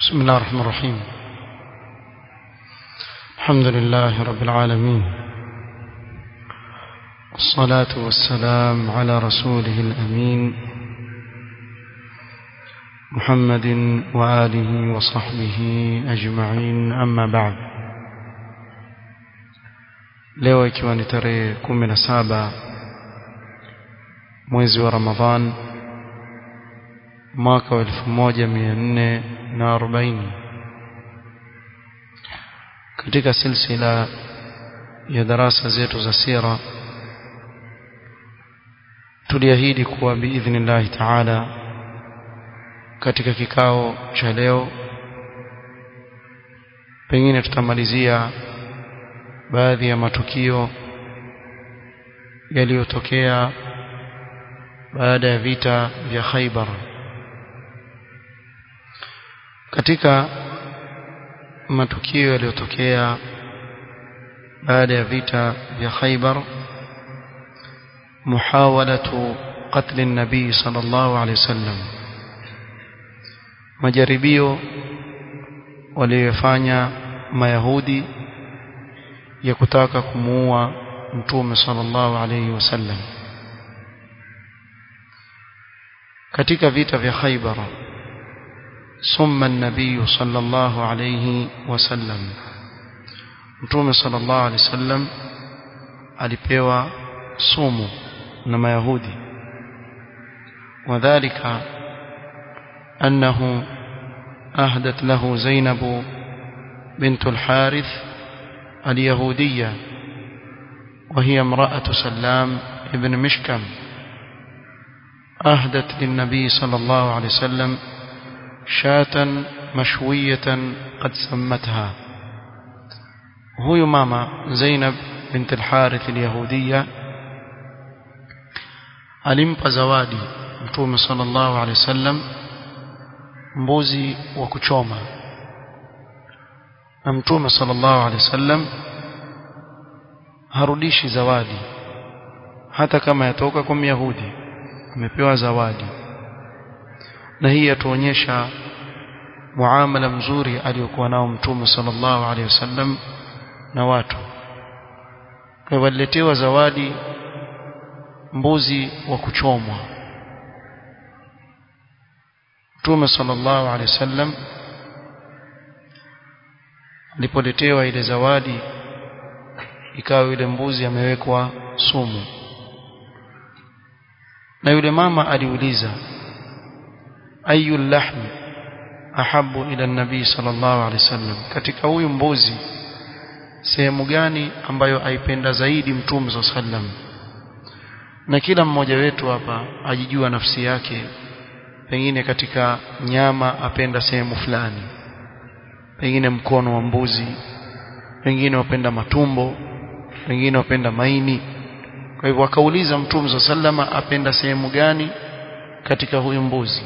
بسم الله الرحمن الرحيم. الحمد لله رب العالمين، والصلاة والسلام على رسوله الأمين محمد وآله وصحبه أجمعين، أما بعد. leo ikiwa ni tarehe 17 mwezi wa Ramadhan mwaka wa 1440, katika silsila ya darasa zetu za sira tuliahidi kuwa biidhnillah ta'ala katika kikao cha leo pengine tutamalizia baadhi ya matukio yaliyotokea baada ya vita vya Khaybar. Katika matukio yaliyotokea baada ya vita vya Khaybar, muhawalatu qatl an-nabi sallallahu alayhi wasallam, majaribio waliyofanya Mayahudi ya kutaka kumuua Mtume sallallahu alayhi wasallam. Katika vita vya Khaybar summa an-nabiy sallallahu alayhi wasallam, Mtume sallallahu alayhi wasallam alipewa sumu na Mayahudi, wadhālika annahu ahdat lahu Zainab bint al-Harith اليهودية، وهي امرأة سلام ابن مشكم، أهدت للنبي صلى الله عليه وسلم شاة مشوية قد سمتها. هو ماما زينب بنت الحارث اليهودية alimpa zawadi Mtume sallallahu alaihi wasallam mbuzi wa kuchoma, na Mtume sallallahu alaihi wasallam harudishi zawadi hata kama yatoka kwa Myahudi, amepewa zawadi. Na hii yatuonyesha muamala mzuri aliyokuwa nao Mtume sallallahu alaihi wasallam na watu. Kwa waliletewa zawadi mbuzi wa kuchomwa. Mtume sallallahu alaihi wasallam alipoletewa ile zawadi, ikawa yule mbuzi amewekwa sumu, na yule mama aliuliza ayu lahm ahabbu ila an-nabi sallallahu alaihi wasallam, katika huyu mbuzi sehemu gani ambayo aipenda zaidi Mtume sallallahu alaihi wasallam? Na kila mmoja wetu hapa ajijua nafsi yake, pengine katika nyama apenda sehemu fulani, pengine mkono wa mbuzi, pengine wapenda matumbo, pengine wapenda maini. Kwa hivyo akauliza Mtume sallama apenda sehemu gani katika huyu mbuzi.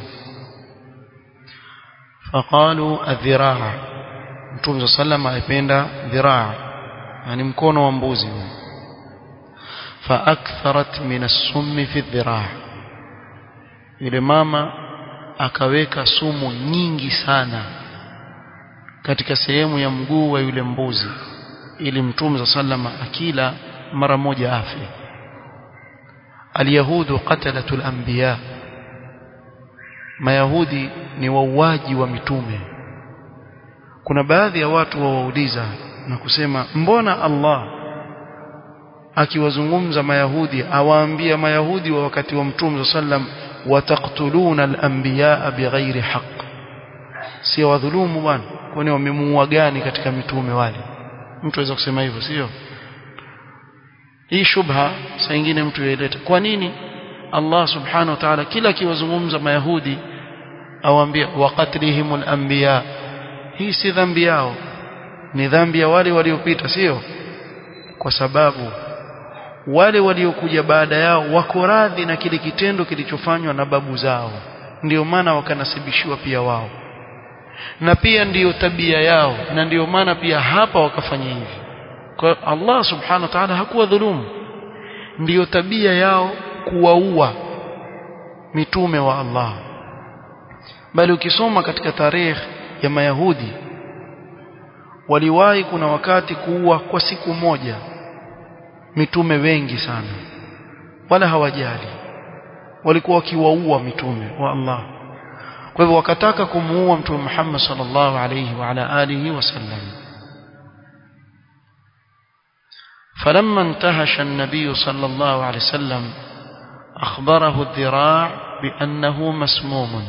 Faqalu adh-dhiraa, Mtume sallama apenda dhiraa, yani mkono wa mbuzi. Faaktharat min as-summi fi adh-dhiraa, yule mama akaweka sumu nyingi sana katika sehemu ya mguu wa yule mbuzi, ili Mtume sallama akila mara moja afe. Al-yahudu qatalatul anbiya, Mayahudi ni wauaji wa mitume. Kuna baadhi ya watu wawauliza na kusema, mbona Allah akiwazungumza Mayahudi awaambia Mayahudi wa wakati wa Mtume sallam wataqtuluna al-anbiya bighairi haqq, si wadhulumu bwana? Kwani wamemuua gani katika mitume wale? Mtu aweza kusema hivyo, sio? Hii shubha saa nyingine mtu yaileta. Kwa nini Allah subhanahu wa ta'ala kila akiwazungumza Mayahudi awaambia waqatlihimul anbiya? Hii si dhambi yao, ni dhambi ya wale waliopita, sio? Kwa sababu wale waliokuja baada yao wako radhi na kile kitendo kilichofanywa na babu zao, ndio maana wakanasibishiwa pia wao, na pia ndiyo tabia yao, na ndiyo maana pia hapa wakafanya hivi. Kwa Allah subhanahu wa ta'ala hakuwa dhulumu, ndiyo tabia yao kuwaua mitume wa Allah. Bali ukisoma katika tarikh ya Mayahudi waliwahi kuna wakati kuua kwa siku moja mitume wengi sana, wala hawajali, walikuwa wakiwaua mitume wa Allah. Kwa hivyo wakataka kumuua Mtume Muhammad sallallahu alayhi wa ala alihi wasallam. فلما انتهش النبي صلى الله عليه وسلم أخبره الذراع بأنه مسموم،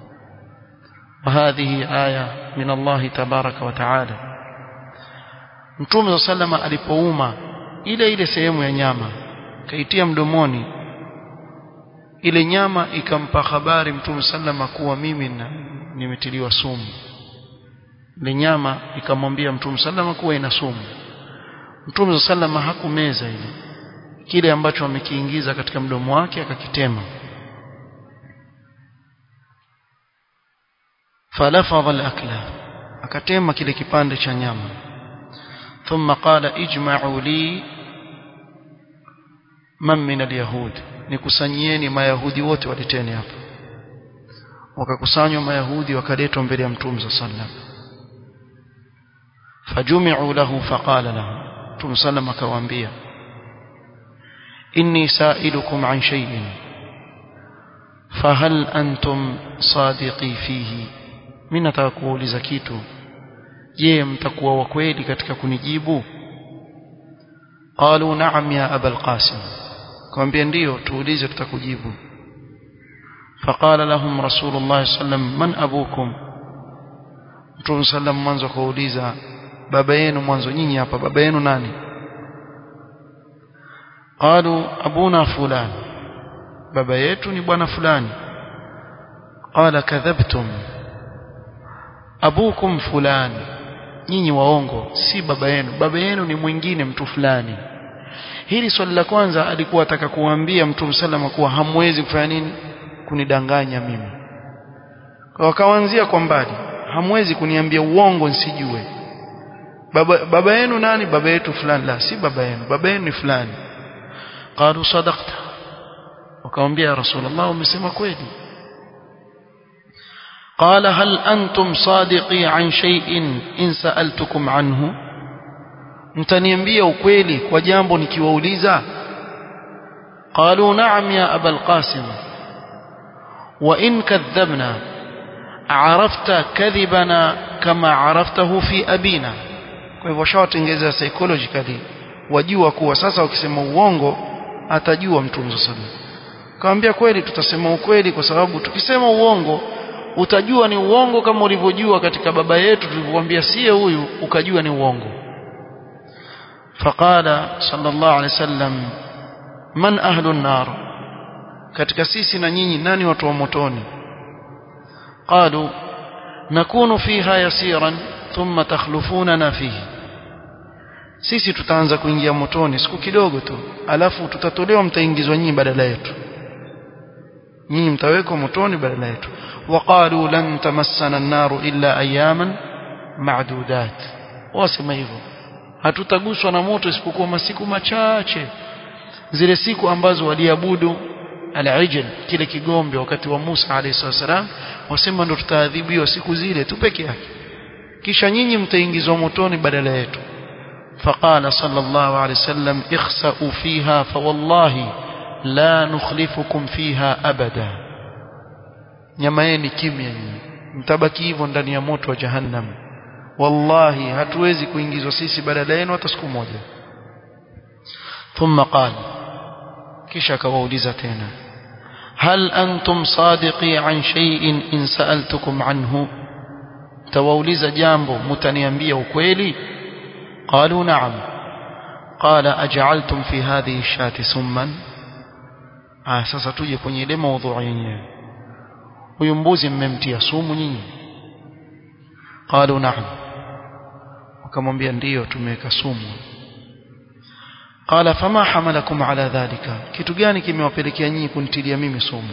وهذه آية من الله تبارك وتعالى. Mtume صلى الله عليه وسلم alipouma ile sehemu ya nyama kaitia mdomoni, ile nyama ikampa habari Mtume sallama kuwa mimi nimetiliwa sumu. Ile nyama ikamwambia Mtume sallama kuwa ina sumu. Mtume sallama hakumeza ile kile ambacho amekiingiza katika mdomo wake, akakitema. falafadha al-akla, akatema kile kipande cha nyama. thumma qala ijma'u li man min al-yahud, nikusanyieni mayahudi wote waleteni hapa. Wakakusanywa mayahudi wakaletwa mbele ya Mtume sallam. fajumi'u lahu faqala lahu, Mtume sallam akawaambia inni sa'ilukum an shay'in fahal antum sadiqi fihi, mimi nataka kuuliza kitu, je mtakuwa wa kweli katika kunijibu? qalu na'am ya abul qasim, kaambia ndio tuulize tutakujibu. faqala lahum rasulullah sallam man abukum, Mtume sallam mwanzo kauliza baba yenu, mwanzo nyinyi hapa baba yenu nani? qalu abuna fulan, baba yetu ni bwana fulani. qala kadhabtum abukum fulan, nyinyi waongo, si baba yenu ni mwingine, mtu fulani. Hili swali la kwanza alikuwa ataka kuambia Mtume salama kuwa hamwezi kufanya nini, kunidanganya mimi. Kwa wakaanzia kwa mbali, hamwezi kuniambia uongo nisijue. Baba yenu nani? Baba yetu fulani. La, si baba yenu ni fulani. qalu sadaqta, wakamwambia Rasulullah umesema kweli. qala hal antum sadiqi an shay'in in sa'altukum anhu, mtaniambia ukweli kwa jambo nikiwauliza? qalu na'am ya abul qasim wa in kadhabna arafta kadhibana kama araftahu fi abina. Kwa hivyo shawatengeza psychologically, wajua kuwa sasa ukisema uongo atajua Mtume sallallahu alaihi wasallam. Kaambia kweli, tutasema ukweli kwa sababu tukisema uongo utajua ni uongo kama ulivyojua katika baba yetu tulivyokuambia siye huyu ukajua ni uongo. faqala sallallahu alaihi wasallam man ahlu an-nar, katika sisi na nyinyi nani watu wa motoni? qalu nakunu fiha yasiran thumma takhlufunana fihi, sisi tutaanza kuingia motoni siku kidogo tu, alafu tutatolewa, mtaingizwa nyinyi badala yetu, nyinyi mtawekwa motoni badala yetu. waqalu lan tamassana an-naru illa ayaman ma'dudat, wasema hivyo hatutaguswa na moto isipokuwa masiku machache, zile siku ambazo waliabudu al-ijl, kile kigombe wakati wa Musa alayhi salam, wasema ndo tutaadhibiwa siku zile tu peke yake, kisha nyinyi mtaingizwa motoni badala yetu. فقال صلى الله عليه وسلم اخسأوا فيها فوالله لا نخلفكم فيها أبدا، nyamaeni kimya, mtabaki hivyo ndani ya moto wa jahannam, wallahi hatuwezi kuingizwa sisi badala yenu hata siku moja. ثم قال, kisha akawauliza tena hal antum sadiqi an shay'in in sa'altukum anhu, tawauliza jambo mtaniambia ukweli? قالوا نعم. قال أجعلتم في هذه الشاة سما، sasa tuje kwenye ile mada yenyewe, huyu mbuzi mmemtia sumu nyinyi? قالوا نعم, wakamwambia ndio tumeweka sumu. قال فما حملكم على ذلك, kitu gani kimewapelekea nyinyi kunitilia mimi sumu?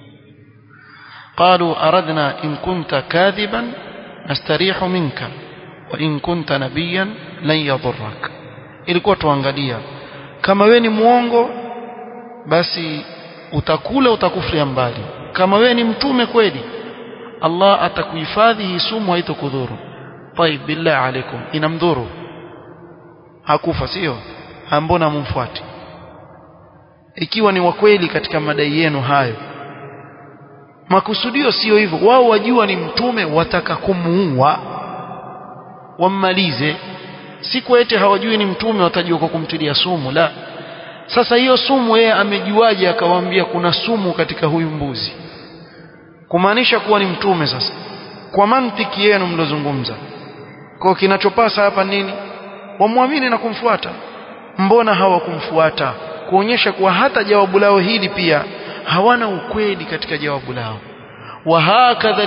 قالوا أردنا إن كنت كاذبا نستريح منك وإن كنت نبيا لن يضرك, ilikuwa tuangalia kama wewe ni muongo basi utakula utakufulia mbali, kama wewe ni mtume kweli Allah atakuhifadhi hii sumu haitokudhuru. Taib, billah alaikum, inamdhuru? Hakufa sio? Mbona mumfuati? Ikiwa ni wa kweli katika madai yenu hayo, makusudio sio hivyo. Wao wajua ni mtume, wataka kumuua wammalize. Siku eti hawajui ni mtume watajua kwa kumtilia sumu. La. Sasa hiyo sumu yeye amejuaje akawaambia kuna sumu katika huyu mbuzi? Kumaanisha kuwa ni mtume. Sasa kwa mantiki yenu mlozungumza, kwa kinachopasa hapa nini? Wamwamini na kumfuata. Mbona hawakumfuata? Kuonyesha kuwa hata jawabu lao hili pia hawana ukweli katika jawabu lao. Wa hakadha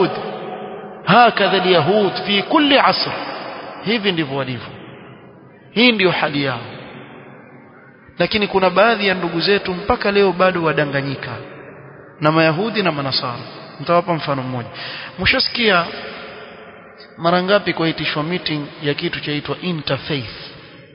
alyahud fi kulli asr, hivi ndivyo walivyo. Hii ndio hali yao. Lakini kuna baadhi ya ndugu zetu mpaka leo bado wadanganyika na Mayahudi na Manasara. Nitawapa mfano mmoja. Mshasikia mara ngapi kuitishwa meeting ya kitu chaitwa interfaith,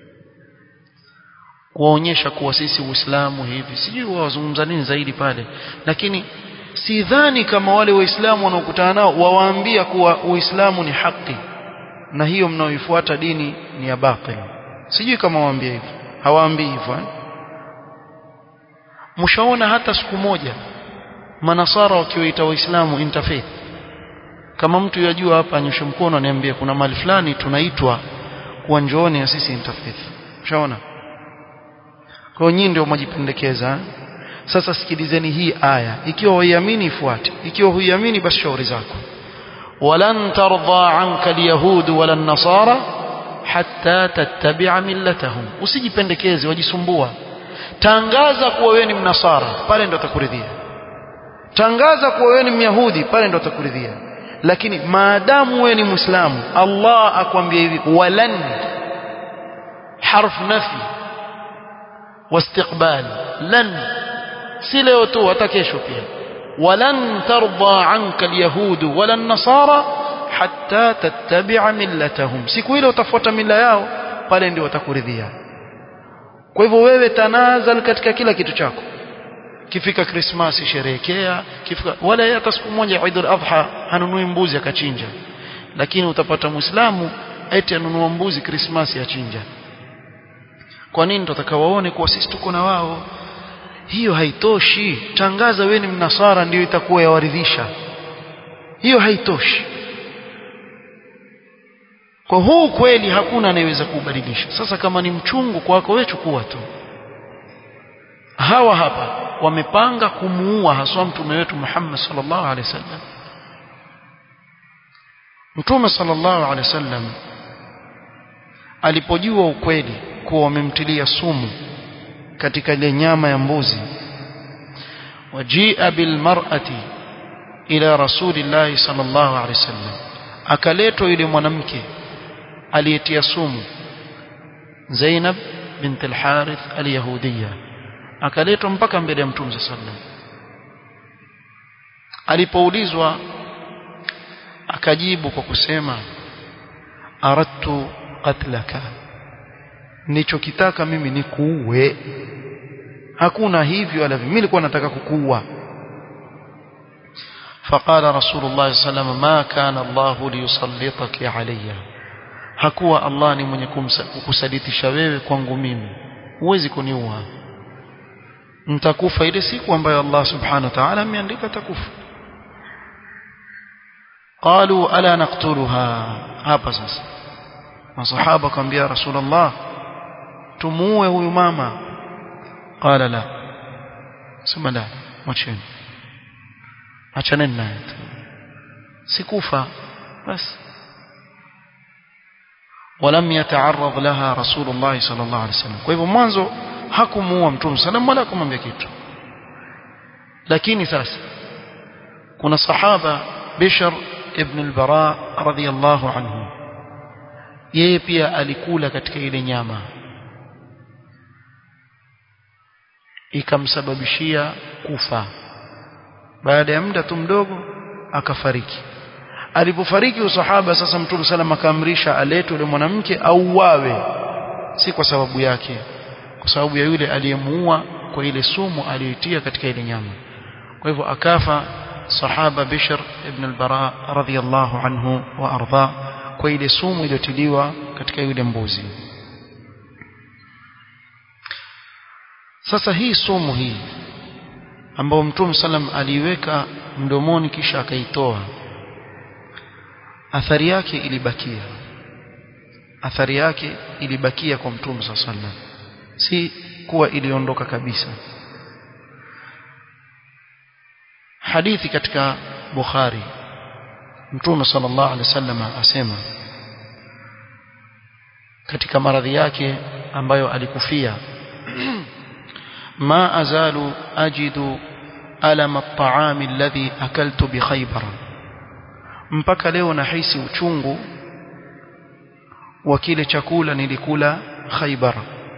kuonyesha kuwa sisi Uislamu hivi, sijui wazungumza nini zaidi pale, lakini sidhani kama wale Waislamu wanaokutana nao wawaambia kuwa Uislamu ni haki na hiyo mnaoifuata dini ni ya batil. Sijui kama waambia hivyo. Hawaambii hivyo. Mshaona hata siku moja Manasara wakiwaita Waislamu interfaith? Kama mtu yajua hapa anyoshe mkono aniambie kuna mali fulani tunaitwa kuwa njooni na sisi interfaith. Mshaona? Kwa nyinyi ndio mjipendekeza. Sasa sikilizeni hii aya. Ikiwa huiamini ifuate, ikiwa huiamini basi shauri zako. walan tarda anka alyahud wala an-nasara hatta tattabi'a millatahum. Usijipendekeze wajisumbua. Tangaza kuwa wewe ni mnasara, pale ndo atakuridhia. Tangaza kuwa wewe ni myahudi, pale ndo atakuridhia. Lakini maadamu wewe ni muislamu, Allah akwambia hivi, walan harf nafi واستقبال لن سلو تو hata kesho pia. walan tarda anka alyahud wala an-nasara hatta tattabi'a millatahum, siku ile utafuata mila yao, pale ndio watakuridhia. Kwa hivyo wewe tanazal katika kila kitu chako. Kifika Christmas sherehekea, kifika wala hata siku moja Eid al-Adha hanunui mbuzi akachinja. Lakini utapata Muislamu eti anunua mbuzi Christmas achinja. Kwa nini? Tutataka waone kuwa sisi tuko na wao. Hiyo haitoshi. Tangaza wewe ni mnasara ndio itakuwa yawaridhisha. Hiyo haitoshi. Kwa huu kweli hakuna anayeweza kubadilisha. Sasa kama ni mchungu kwako wewe chukua tu. Hawa hapa wamepanga kumuua haswa mtume wetu Muhammad sallallahu alaihi wasallam. Mtume sallallahu alaihi wasallam alipojua ukweli kuwa wamemtilia sumu katika ile nyama ya mbuzi, wajia bil mar'ati ila rasulillah sallallahu alaihi wasallam, akaletwa yule mwanamke aliyetia sumu, Zainab bint al-Harith al-Yahudiyya, akaletwa mpaka mbele ya Mtume sallallahu alaihi wasallam. Alipoulizwa akajibu kwa kusema, aradtu qatlaka, nilichokitaka mimi ni kuue, hakuna hivyo wala mimi nilikuwa nataka kukuua. Faqala Rasulullah sallallahu alaihi wasallam, ma kana Allah liyusallitaki alayya, hakuwa Allah ni mwenye kukusalitisha wewe kwangu mimi, huwezi kuniua, nitakufa ile siku ambayo Allah subhanahu wa ta'ala ameandika takufa. Qalu ala naqtuluha, hapa sasa masahaba akamwambia Rasulullah, tumuue huyu mama. Qala la, sema la, mwacheni, achaneni naye, sikufa basi. ولم يتعرض لها رسول الله صلى الله عليه وسلم. kwa hivyo mwanzo hakumuua Mtume sallam wala kumwambia kitu. Lakini sasa kuna sahaba Bishr ibn al-Bara radhiyallahu anhu, yeye pia alikula katika ile nyama, ikamsababishia kufa. Baada ya muda tu mdogo akafariki. Alipofariki usahaba sasa, Mtume sallam akaamrisha aletwe yule mwanamke auawe, si kwa sababu yake, kwa sababu ya yule aliyemuua kwa ile sumu aliyoitia katika ile nyama. Kwa hivyo akafa sahaba Bishr ibn al-Bara radhiyallahu anhu wa arda kwa ile sumu iliyotiliwa katika yule mbuzi. Sasa hii sumu hii ambayo Mtume sallam aliiweka mdomoni kisha akaitoa, athari yake ilibakia kwa Mtume sallam, si kuwa iliondoka kabisa. Hadithi katika Bukhari, Mtume sallallahu alaihi wasallam asema katika maradhi yake ambayo alikufia, ما أزال أجد ألم الطعام الذي أكلت بخيبر, mpaka leo nahisi uchungu wa kile chakula nilikula Khaybar.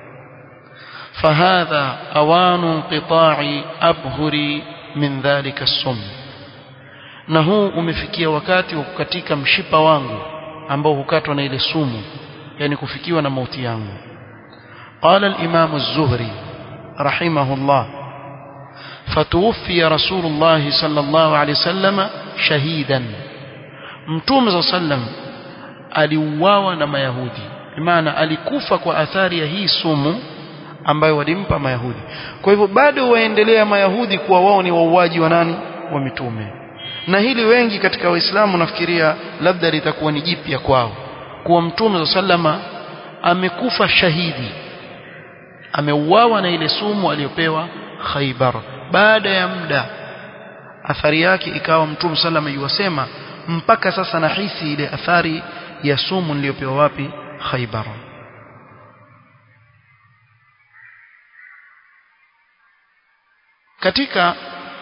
فهذا أوان انقطاع أبهري من ذلك السم, na huu umefikia wakati wa kukatika mshipa wangu ambao hukatwa na ile sumu, yani kufikiwa na mauti yangu. قال الإمام الزهري رحمه الله فتوفي رسول الله صلى الله عليه وسلم شهيدا, Mtume صلى الله عليه وسلم aliuawa na Mayahudi, maana alikufa kwa athari ya hii sumu ambayo walimpa Mayahudi. Kwa hivyo bado waendelea Mayahudi kuwa wao ni wauaji wa nani? Wa mitume. Na hili wengi katika Waislamu nafikiria labda litakuwa ni jipya kwao, kuwa Mtume sallama amekufa shahidi, ameuawa na ile sumu aliyopewa Khaybar. Baada ya muda athari yake ikawa Mtume sallama yuwasema mpaka sasa nahisi ile athari ya sumu niliyopewa wapi? Khaybar. Katika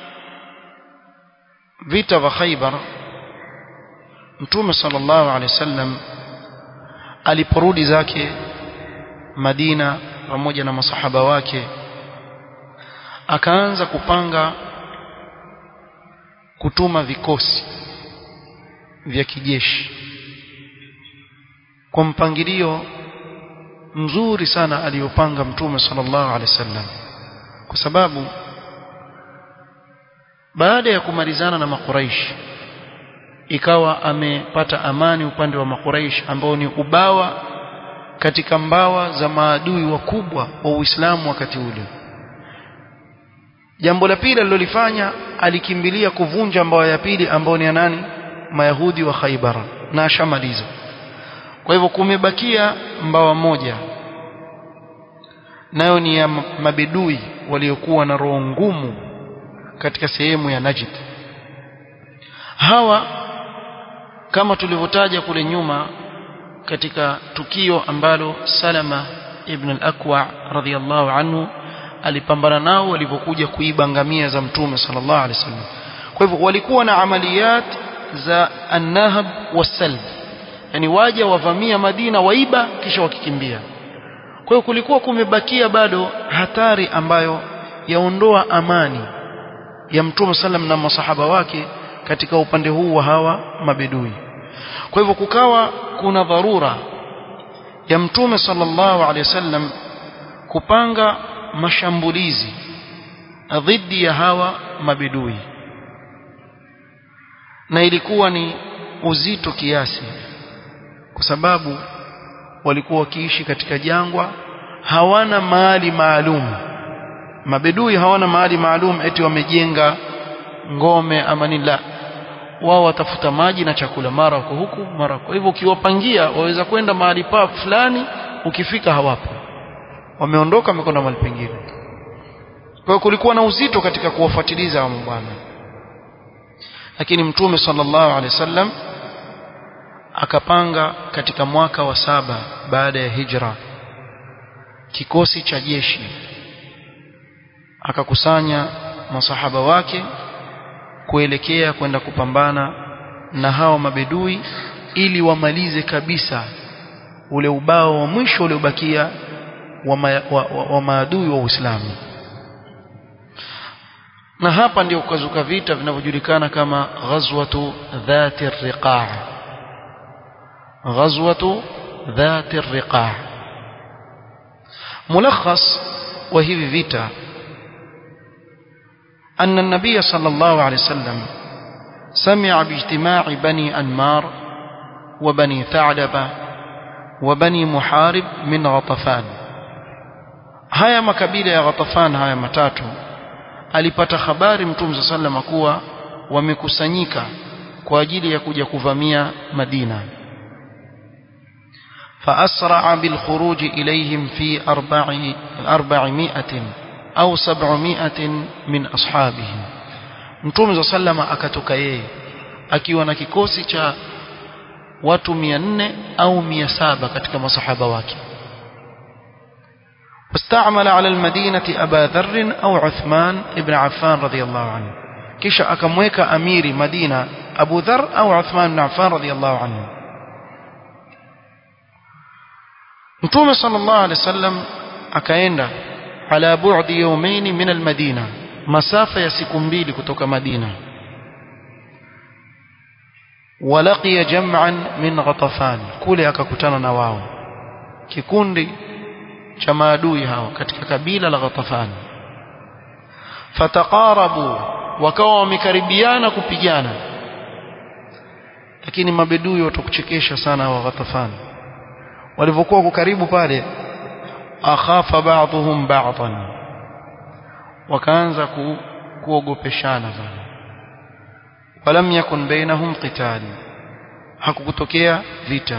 vita vya Khaybar, Mtume sallallahu alaihi wasallam aliporudi zake Madina pamoja na masahaba wake, akaanza kupanga kutuma vikosi vya kijeshi kwa mpangilio mzuri sana aliyopanga Mtume sallallahu alaihi wasallam, kwa sababu baada ya kumalizana na Makuraish ikawa amepata amani upande wa Makuraish ambao ni ubawa katika mbawa za maadui wakubwa wa Uislamu wakati ule. Jambo la pili alilolifanya, alikimbilia kuvunja mbawa ya pili ambao ni nani? Mayahudi wa Khaybar, na ashamaliza. Kwa hivyo kumebakia mbawa moja, nayo ni ya mabedui waliokuwa na roho ngumu katika sehemu ya Najd. Hawa kama tulivyotaja kule nyuma katika tukio ambalo Salama ibn al-Akwa radhiyallahu anhu alipambana nao walipokuja kuiba ngamia za Mtume sallallahu alaihi wasallam. Kwa hivyo walikuwa na amaliyat za an-nahb was-salb, yani waja wavamia Madina waiba kisha wakikimbia. Kwa hiyo kulikuwa kumebakia bado hatari ambayo yaondoa amani ya Mtume sallam na masahaba wake katika upande huu wa hawa mabedui. Kwa hivyo kukawa kuna dharura ya Mtume sallallahu alaihi wasallam kupanga mashambulizi dhidi ya hawa mabedui, na ilikuwa ni uzito kiasi, kwa sababu walikuwa wakiishi katika jangwa, hawana mahali maalum. Mabedui hawana mahali maalum eti wamejenga ngome ama nini, la, wao watafuta maji na chakula mara kwa huku mara. Kwa hivyo ukiwapangia waweza kwenda mahali pa fulani, ukifika hawapo, wameondoka wamekwenda mahali pengine. Kwa hiyo kulikuwa na uzito katika kuwafuatiliza hao bwana. Lakini Mtume sallallahu alaihi wasallam akapanga katika mwaka wa 7 baada ya hijra kikosi cha jeshi, akakusanya masahaba wake kuelekea kwenda kupambana na hao mabedui ili wamalize kabisa ule ubao wa mwisho uliobakia wa maadui wa Uislamu. Na hapa ndio kuzuka vita vinavyojulikana kama ghazwatu dhati ar-riqa'. ghazwatu dhati ar-riqa'. ملخص وهي vita أن النبي صلى الله عليه وسلم سمع باجتماع بني أنمار وبني ثعلبة وبني محارب من غطفان. haya makabila ya Ghatafan haya matatu alipata habari Mtume sallallahu kuwa wamekusanyika kwa ajili ya kuja kuvamia Madina. فأسرع بالخروج إليهم في 400 أو 700 من أصحابه. Mtume sallallahu akatoka yeye akiwa na kikosi cha watu 400 au 700 katika masahaba wake. واستعمل على المدينة أبا ذر أو عثمان ابن عفان رضي الله عنه. kisha akamweka amiri Madina Abu Dharr au Uthman ibn Affan radhiyallahu anhu. Mtume sallallahu alayhi wasallam akaenda ala bu'di yawmayn min al-Madina, masafa ya siku 2 kutoka Madina. walaqiya jam'an min Ghatafan, kule akakutana na wao kikundi cha maadui hao katika kabila la Ghatafan. fataqarabu, wakawa wamekaribiana kupigana, lakini mabedui watakuchekesha sana wa Ghatafan. Walivyokuwa karibu pale, akhafa ba'dhum ba'dhan, wakaanza kuogopeshana sana. walam yakun bainahum qital, hakukutokea vita.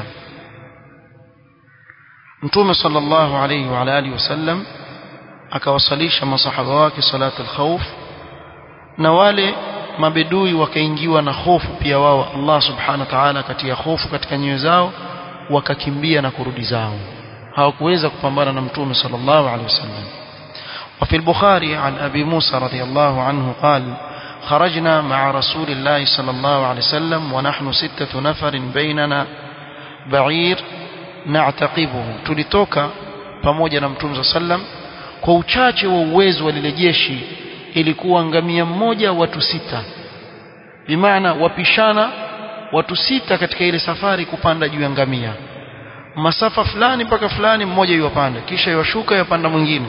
Mtume sallallahu alayhi wa alihi wasallam akawasalisha masahaba wake salatu al-khawf, na wale mabedui wakaingiwa na hofu pia wao. Allah subhanahu wa ta'ala katia hofu katika nyoyo zao, wakakimbia na kurudi zao, hawakuweza kupambana na Mtume sallallahu alayhi wasallam. وفي البخاري عن أبي موسى رضي الله عنه قال: خرجنا مع رسول الله صلى الله عليه وسلم ونحن 6 نفر بيننا بعير na'taqibuhu. Tulitoka pamoja na Mtume sallam kwa uchache wa uwezo wa lile jeshi, ilikuwa ngamia mmoja watu 6, bimaana wapishana watu 6 katika ile safari kupanda juu ya ngamia, masafa fulani mpaka fulani, mmoja yupanda kisha yashuka yapanda mwingine.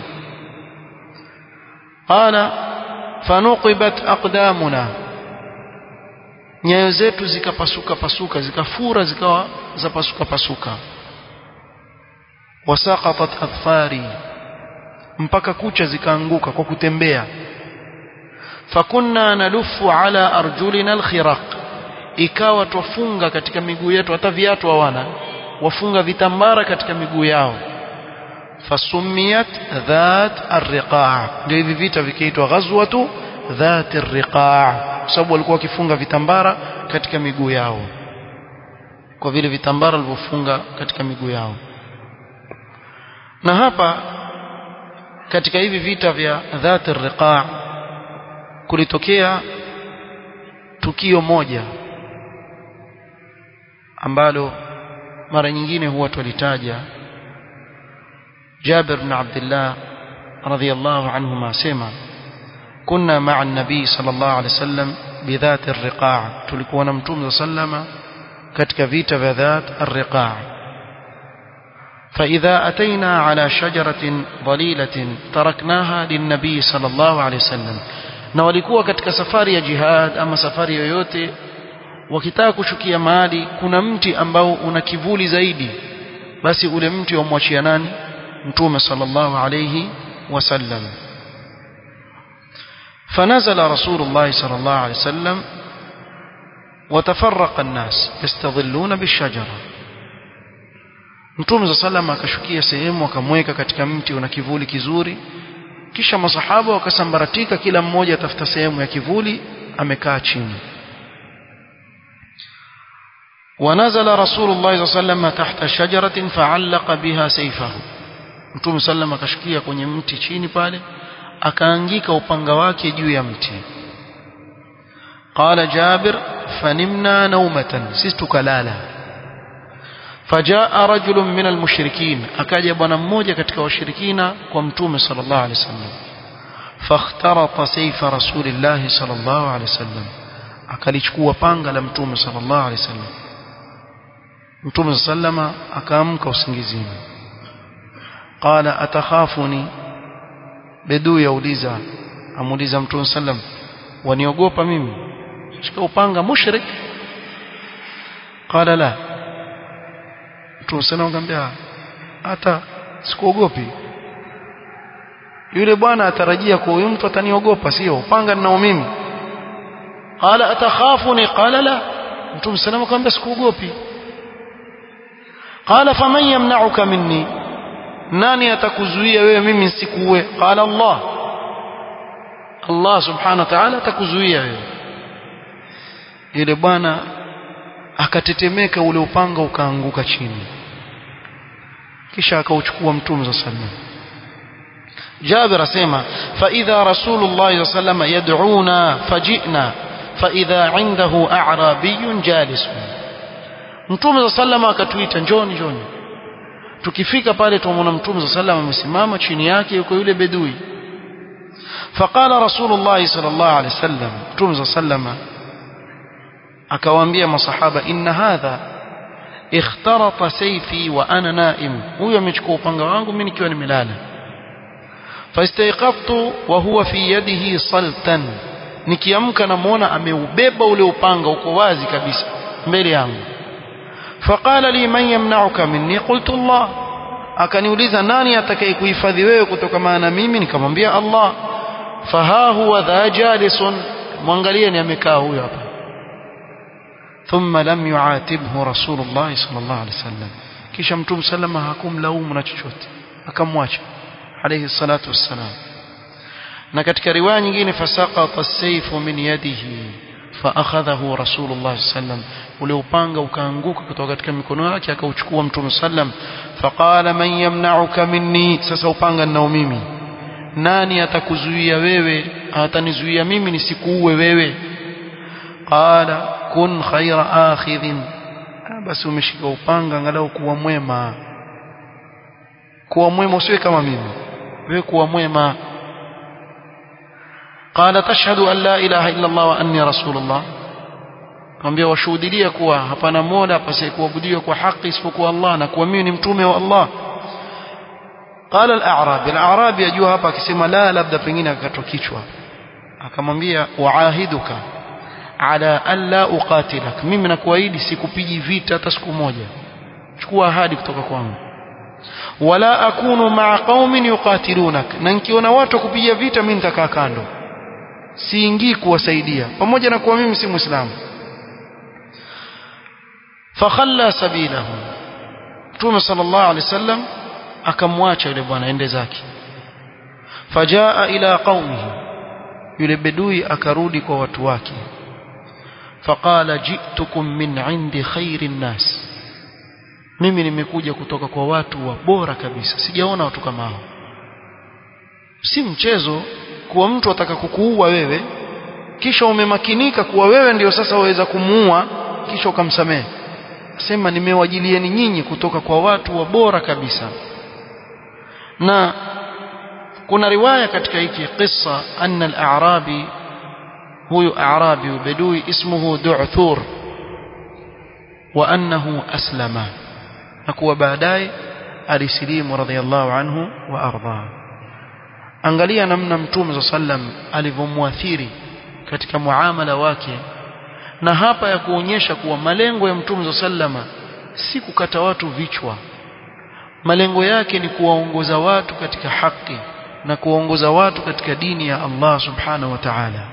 qala fanuqibat aqdamuna, nyayo zetu zikapasuka pasuka, zikafura, zikawa zapasuka pasuka. wasaqatat adfari, mpaka kucha zikaanguka kwa kutembea. fakunna nalufu ala arjulina alkhiraq, ikawa twafunga katika miguu yetu, hata viatu hawana, wafunga vitambara katika miguu yao. fasumiyat dhat arriqa', ndio hivi vita vikiitwa ghazwatu dhat arriqa', kwa sababu walikuwa wakifunga vitambara katika miguu yao, kwa vile vitambara walivyofunga katika miguu yao. Na hapa katika hivi vita vya dhat arriqa' kulitokea tukio moja ambalo mara nyingine huwa tulitaja. Jabir bin Abdullah radhiyallahu anhuma asema: kunna ma'a an-nabi sallallahu alayhi wasallam bi dhat ar-riqa', tulikuwa na Mtume sallama katika vita vya dhat ar-riqa'. فإذا أتينا على شجرة ضليلة تركناها للنبي صلى الله عليه وسلم, na walikuwa katika safari ya jihad ama safari yoyote, wakitaka kushukia mahali kuna mti ambao una kivuli zaidi, basi ule mti wamwachia nani? Mtume sallallahu alayhi wasallam. فنزل رسول الله صلى الله عليه وسلم وتفرق الناس يستظلون بالشجرة. Mtume sallallahu akashukia sehemu, akamweka katika mti una kivuli kizuri, kisha masahaba wakasambaratika, kila mmoja atafuta sehemu ya kivuli amekaa chini. ونزل رسول الله صلى الله عليه وسلم تحت شجرة فعلق بها سيفه. Mtume sallam akashukia kwenye mti chini pale, akaangika upanga wake juu ya mti. قال جابر فنمنا نومة, sisi tukalala. فجاء رجل من المشركين, akaja bwana mmoja katika washirikina kwa Mtume sallallahu alaihi wasallam. فاخترط سيف رسول الله صلى الله عليه وسلم, akalichukua panga la Mtume sallallahu alaihi wasallam. Mtume sallama akaamka usingizini. Qala atakhafuni, bedui yauliza, amuuliza Mtume sallam, waniogopa mimi? shika upanga mushrik qala la Mtume sana akamwambia hata sikuogopi yule bwana atarajia kwa huyu mtu ataniogopa sio upanga ninao mimi qala atakhafuni qala la Mtume sana akamwambia sikuogopi qala faman yamna'uka minni nani atakuzuia wewe mimi nisikuue qala Allah subhanahu wa ta'ala atakuzuia wewe yule bwana akatetemeka ule upanga ukaanguka chini kisha akauchukua Mtume sallallahu alaihi wasallam Jabir asema fa idha Rasulullah sallallahu alaihi wasallam yad'una faji'na fa idha 'indahu a'rabiyyun jalisun Mtume sallallahu alaihi wasallam akatuita njoni tukifika pale tumeona Mtume sallallahu alaihi wasallam amesimama chini yake yuko yule bedui faqala Rasulullah sallallahu alaihi wasallam Mtume sallallahu alaihi wasallam akawaambia masahaba inna hadha ikhtarata sayfi wa ana naim huyo amechukua upanga wangu mimi nikiwa nimelala fastayqaftu wa huwa fi yadihi saltan nikiamka namuona ameubeba ule upanga uko wazi kabisa mbele yangu faqala li man yamna'uka minni qultu Allah akaniuliza nani atakayekuhifadhi wewe kutoka maana mimi nikamwambia Allah faha huwa dha jalisun mwangalieni amekaa huyo hapa ثم لم يعاتبه رسول الله صلى الله عليه وسلم kisha Mtume sallama hakumlaumu na chochote akamwacha alayhi salatu wassalam na katika riwaya nyingine fasaqata as-sayfu min yadihi fa akhadhahu Rasulullah sallam ule upanga ukaanguka kutoka katika mikono yake akauchukua Mtume sallam faqala man yamna'uka minni sasa upanga ninao mimi nani atakuzuia wewe atanizuia mimi nisikuue wewe qala kun khayra akhidhin basi umeshika upanga angalau kuwa mwema usiwe kama mimi wewe kuwa mwema qala tashhadu an la ilaha illa Allah wa anni rasulullah kwambia washuhudia kuwa hapana mola pasiyekuabudiwa kwa haki isipokuwa Allah na kuwa mimi ni mtume wa Allah qala al-a'rabi yajua hapa akisema la labda pengine akakatwa kichwa akamwambia waahiduka ala alla uqatilak mimi nakuahidi sikupigi vita hata siku moja chukua ahadi kutoka kwangu wala akunu ma'a qaumin yuqatilunak na nikiona watu kupiga vita mimi nitakaa kando siingii kuwasaidia pamoja na kuwa mimi si muislamu fakhalla sabilahu Mtume sallallahu alaihi wasallam akamwacha yule bwana ende zake fajaa ila qaumihi yule bedui akarudi kwa watu wake faqala ji'tukum min 'indi khairin nas mimi nimekuja kutoka kwa watu wa bora kabisa sijaona watu kama hao si mchezo kuwa mtu ataka kukuua wewe kisha umemakinika kuwa wewe ndio sasa waweza kumuua kisha ukamsamehe sema nimewajilieni nyinyi kutoka kwa watu wa bora kabisa na kuna riwaya katika hiki kisa anna al-a'rabi huyu a'rabi bedui ismuhu du'thur wa annahu aslama na kuwa baadaye alisilimu radhiyallahu anhu wa arda angalia namna Mtume sallam alivyomuathiri katika muamala wake na hapa ya kuonyesha kuwa malengo ya Mtume sallama si kukata watu vichwa malengo yake ni kuwaongoza watu katika haki na kuwaongoza watu katika dini ya Allah subhanahu wa ta'ala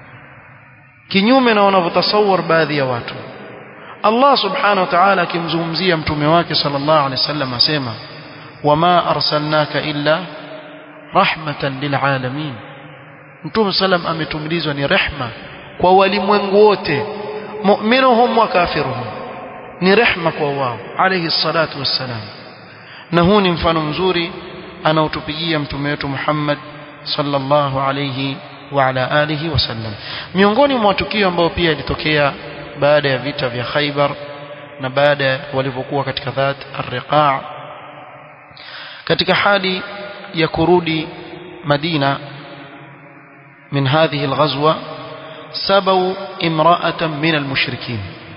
kinyume na wanavyotasawar baadhi ya watu Allah subhanahu wa ta'ala akimzungumzia mtume wake sallallahu alaihi wasallam asema wama arsalnaka illa rahmatan lilalamin mtume sallam ametumilizwa ni rehma kwa walimwengu wote mu'minuhum wa kafiruhum ni rehma kwa wao alayhi salatu wassalam na huu ni mfano mzuri anaotupigia mtume wetu Muhammad sallallahu alayhi wa ala alihi wasallam miongoni mwa matukio ambayo pia yalitokea baada ya vita vya Khaybar na baada walivyokuwa katika Dhat ar-Riqa' katika hali ya kurudi Madina min hadhihi al-ghazwa sababu imra'atan min al-mushrikin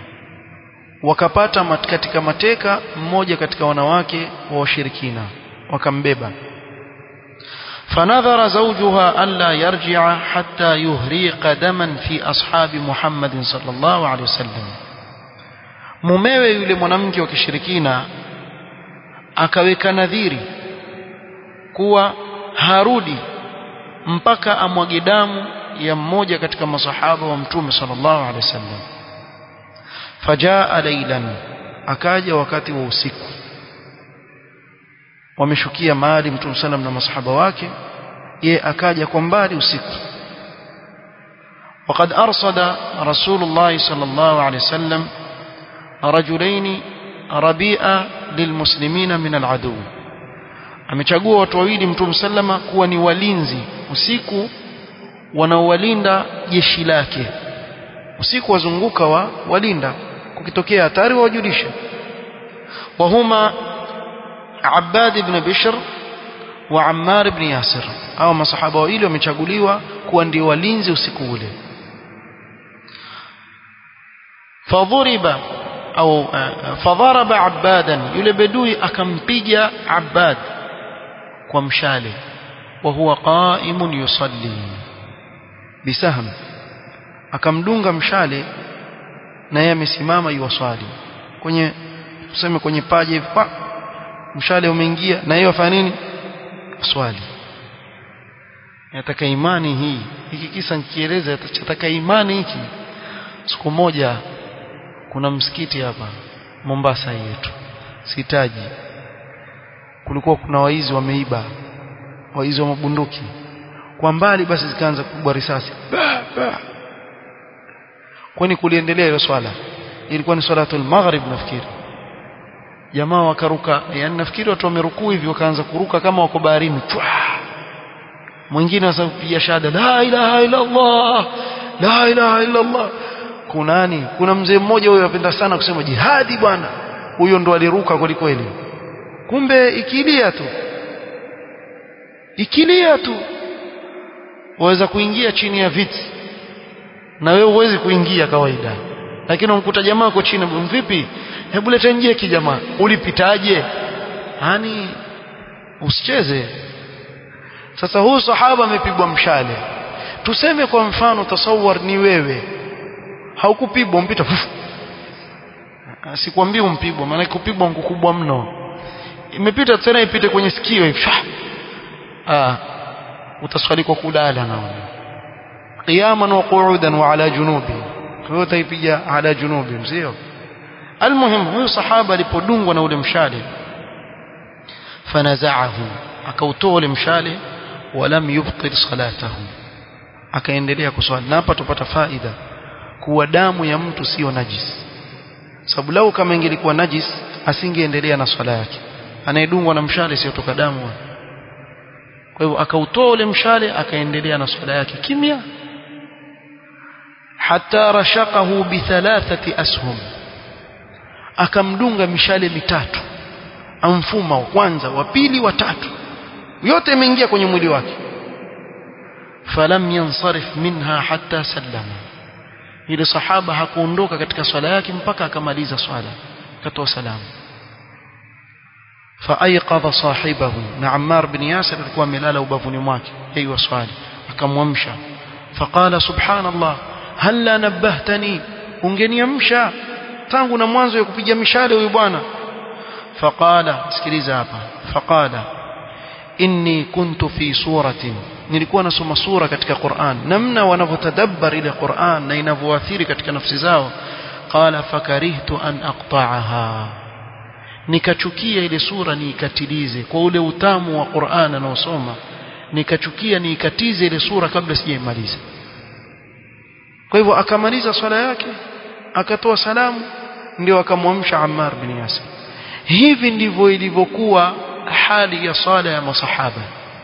wakapata katika mateka mmoja katika wanawake wa washirikina wakambeba فنظر زوجها ألا يرجع حتى يهريق دما في أصحاب محمد صلى الله عليه وسلم. mumewe yule mwanamke wa kishirikina akaweka nadhiri kuwa harudi mpaka amwage damu ya mmoja katika masahaba wa mtume sallallahu alaihi wasallam. Fajaa laylan, akaja wakati wa usiku, wameshukia mahali mtume sallam na masahaba wake, yeye akaja kwa mbali usiku. وقد أرصد رسول الله صلى الله عليه وسلم رجلين ربيئا للمسلمين من العدو. amechagua watu wawili mtume sallama kuwa ni walinzi usiku wanaowalinda jeshi lake. Usiku wazunguka walinda, kukitokea hatari wajulishe. wahuma Abbad ibn Bishr wa Ammar ibn Yasir. hao masahaba wawili wamechaguliwa kuwa ndio walinzi usiku ule. fadhuriba au fadharaba Abbadan, yule bedui akampiga Abbad kwa mshale, wa huwa qa'imun yusalli bisahm, akamdunga mshale na yeye amesimama yuwasali kwenye, tuseme kwenye paja hivi, mshale umeingia na yeye afanya nini? Swali. Nataka imani hii, hiki kisa nikieleza nataka imani hiki. Siku moja kuna msikiti hapa Mombasa yetu, sitaji, kulikuwa kuna waizi wameiba, waizi wa mabunduki kwa mbali, basi zikaanza kubwa risasi. Kwani kuliendelea ile swala, ilikuwa ni salatul maghrib nafikiri. Jamaa wakaruka, yani nafikiri watu wamerukuu hivi, wakaanza kuruka kama wako baharini. Mwingine asapiga shahada, la ilaha illa Allah, la ilaha illa Allah. Kuna mzee mmoja huyo anapenda sana kusema jihadi bwana, huyo ndo aliruka kweli kweli. Kumbe ikilia tu waweza kuingia chini ya viti, na wewe huwezi kuingia kawaida, lakini unamkuta jamaa kwa chini, vipi, hebu leta nje kijamaa, ulipitaje? Yani usicheze. Sasa huyu sahaba amepigwa mshale, tuseme kwa mfano, tasawwar ni wewe, haukupigwa, mpita, sikwambii umpigwa, maana kupigwa mkubwa mno, imepita tena ipite kwenye sikio hivi, utaswali kwa kulala, naona qiyaman wa qu'udan wa ala junubi, kwa utaipiga ala junubi, msio. Almuhim, huyu sahaba alipodungwa na ule mshale, fanaza'ahu, akautoa ule mshale, walam yubtil salatahu, akaendelea kuswali. Na hapa tupata faida kuwa damu ya mtu sio najis, sababu lau kama ingelikuwa najis asingeendelea na swala yake. Anayedungwa na mshale sio toka damu. Kwa hivyo akautoa ule mshale, akaendelea na swala yake kimya, hatta rashaqahu bi 3 ashum, akamdunga mishale mitatu, amfuma wa kwanza, wa pili, wa tatu, yote imeingia kwenye mwili wake. Falam yansarif minha hatta sallama, ile sahaba hakuondoka katika swala yake mpaka akamaliza swala, akatoa salamu. Faayqadha sahibahu, na Ammar bin Yasir alikuwa amelala ubavuni mwake, yeye waswali, akamwamsha. Faqala subhanallah, halla nabahtani, ungeniamsha tangu na mwanzo ya kupiga mishale huyu bwana. Faqala, sikiliza hapa, faqala inni kuntu fi suratin, nilikuwa nasoma sura katika Qur'an, namna wanavyotadabbar ile Qur'an na inavyoathiri katika nafsi zao. Qala fakarihtu an aqta'aha, nikachukia ile sura niikatilize, kwa ule utamu wa Qur'an anaosoma, nikachukia niikatize ile sura kabla sijaimaliza. Kwa hivyo akamaliza swala yake, akatoa salamu, ndio akamwamsha Ammar bin Yasir. Hivi ndivyo ilivyokuwa hali ya sala ya masahaba,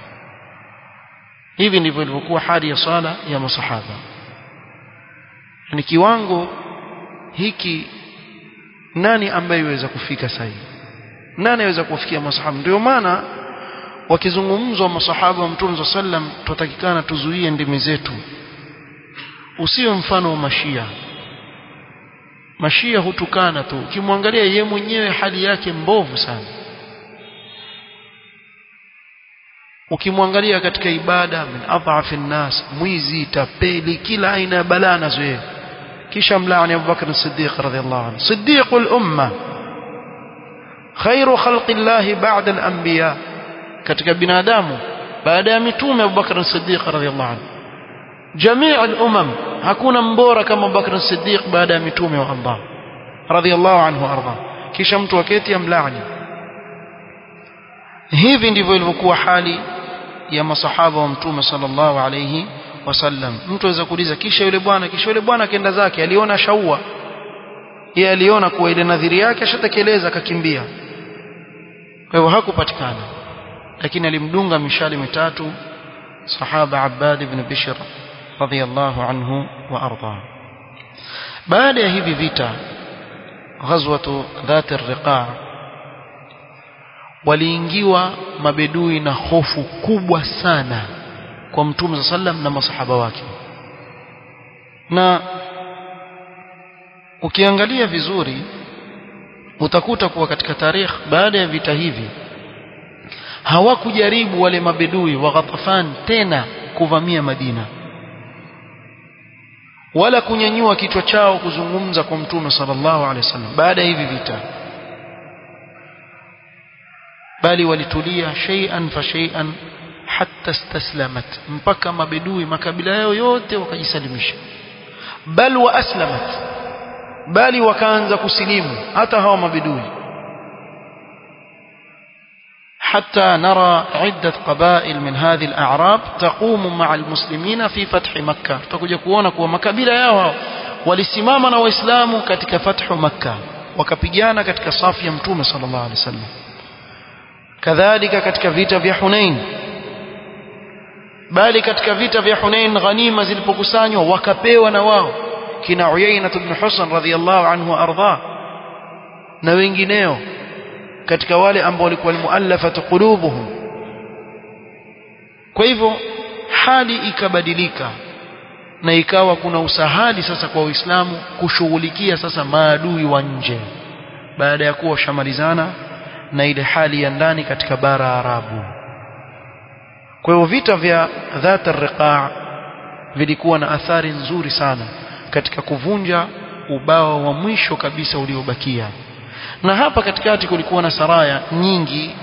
hivi ndivyo ilivyokuwa hali ya sala ya masahaba. Ni kiwango hiki, nani ambaye yaweza kufika sahihi? Nani yaweza kufikia masahaba? Ndio maana wakizungumzwa masahaba wa Mtume sallam, tutakikana tuzuie ndimi zetu. Usiwe mfano wa mashia. Mashia hutukana tu, ukimwangalia yeye mwenyewe hali yake mbovu sana. ukimwangalia katika ibada min adhafi nnas, mwizi, tapeli, kila aina ya balaa nazo, kisha mlaani Abu Bakr as-Siddiq radhiyallahu anhu, siddiqul umma, khairu khalqillah ba'da al-anbiya, katika binadamu baada ya mitume Abu Bakr as-Siddiq radhiyallahu anhu, jamii al-umam, hakuna mbora kama Abu Bakr as-Siddiq baada ya mitume wa Allah radhiyallahu anhu arda. Kisha mtu aketi amlaani. Hivi ndivyo ilivyokuwa hali ya masahaba wa mtume sallallahu alayhi wasallam. Mtu aweza kuuliza, kisha yule bwana akaenda zake, aliona shaua, yeye aliona kuwa ile nadhiri yake ashatekeleza, akakimbia, kwa hivyo hakupatikana, lakini alimdunga mishale mitatu sahaba Abbad ibn Bishr radhiyallahu anhu wa arda. Baada ya hivi vita, ghazwatu Dhat ar-Riqa', waliingiwa mabedui na hofu kubwa sana kwa mtume sallam na masahaba wake. Na ukiangalia vizuri utakuta kuwa katika tarikh, baada ya vita hivi hawakujaribu wale mabedui wa Ghatafan tena kuvamia Madina wala kunyanyua kichwa chao kuzungumza kwa mtume sallallahu alaihi wasallam baada ya hivi vita, bali walitulia shay'an fa shay'an hatta istaslamat, mpaka mabedui makabila yao yote wakajisalimisha, bal wa aslamat, bali wakaanza kusilimu hata hawa mabedui. حتى نرى عدة قبائل من هذه الأعراب تقوم مع المسلمين في فتح مكة. تقول يكونا كوا مكابيلا yao walisimama na waislamu katika fathu Makkah, wakapigana katika safu ya mtume sallallahu alaihi wasallam. Kadhalika katika vita vya Hunain, bali katika vita vya Hunain ghanima zilipokusanywa wakapewa na wao kina Uyayna ibn Husn radhiyallahu anhu arda na wengineo katika wale ambao walikuwa muallafatu qulubuhum. Kwa hivyo hali ikabadilika na ikawa kuna usahali sasa kwa Uislamu kushughulikia sasa maadui wa nje, baada ya kuwa shamalizana na ile hali ya ndani katika bara Arabu. Kwa hivyo vita vya Dhat ar-Riqa' vilikuwa na athari nzuri sana katika kuvunja ubao wa mwisho kabisa uliobakia. Na hapa katikati kulikuwa na saraya nyingi,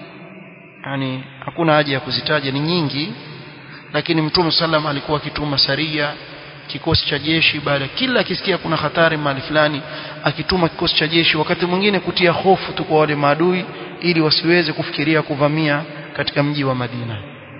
yani hakuna haja ya kuzitaja, ni nyingi, lakini Mtume sallam alikuwa akituma saria, kikosi cha jeshi, baada kila akisikia kuna hatari mahali fulani akituma kikosi cha jeshi, wakati mwingine kutia hofu tu kwa wale maadui ili wasiweze kufikiria kuvamia katika mji wa Madina.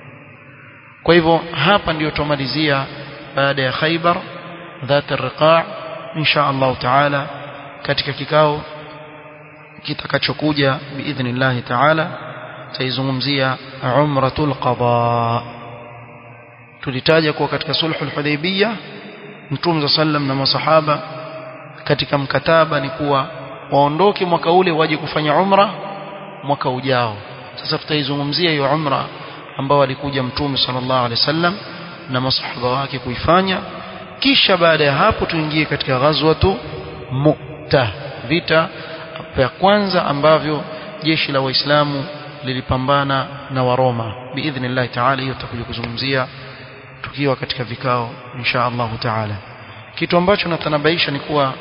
Kwa hivyo hapa ndio tumalizia baada ya Khaybar Dhat ar-Riqa'. Insha Allah taala katika kikao kitakachokuja biidhnillah taala taizungumzia umratul qada. Tulitaja kwa katika sulhul Hudaybiyah Mtume sallam na masahaba katika mkataba ni kuwa waondoke mwaka ule waje kufanya umra mwaka ujao. Sasa tutaizungumzia hiyo umra ambao alikuja Mtume sallallahu alaihi wasallam na masahaba wake kuifanya, kisha baada ya hapo tuingie katika ghazwatu Mu'tah, vita vya kwanza ambavyo jeshi la Waislamu lilipambana na Waroma. Biidhnillah taala hiyo tutakuja kuzungumzia tukiwa katika vikao insha Allah taala. Kitu ambacho natanabaisha ni kuwa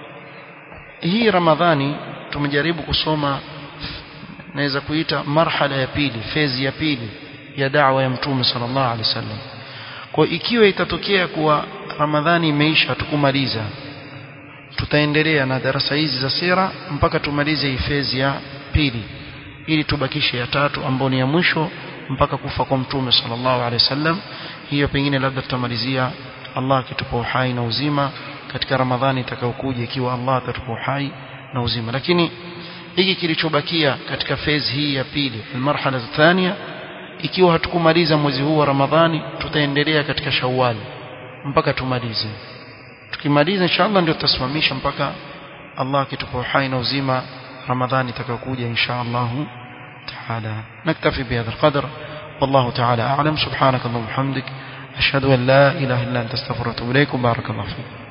hii Ramadhani tumejaribu kusoma, naweza kuita marhala ya pili, fezi ya pili ya da'wa ya Mtume sallallahu alaihi wasallam. Kwa ikiwa itatokea kuwa Ramadhani imeisha tukumaliza, tutaendelea na darasa hizi za sira mpaka tumalize hii fezi ya pili, ili tubakishe ya tatu ambayo ni ya mwisho mpaka kufa kwa Mtume sallallahu alaihi wasallam. Hiyo pengine labda tutamalizia Allah akitupa uhai na uzima katika Ramadhani itakayokuja, ikiwa Allah atatupa uhai na uzima. Lakini hiki kilichobakia katika fezi hii ya pili, almarhala thania, ikiwa hatukumaliza mwezi huu wa Ramadhani tutaendelea katika Shawwal mpaka tumalize. Tukimaliza inshallah ndio tutasimamisha mpaka Allah akitupa uhai na uzima Ramadhani itakayokuja inshallah taala. Naktafi bihadha alqadr, wallahu taala a'lam. Subhanakallahumma wa bihamdik, ashhadu an la ilaha illa anta astaghfiruka wa atubu ilaik. Barakallahu fiik.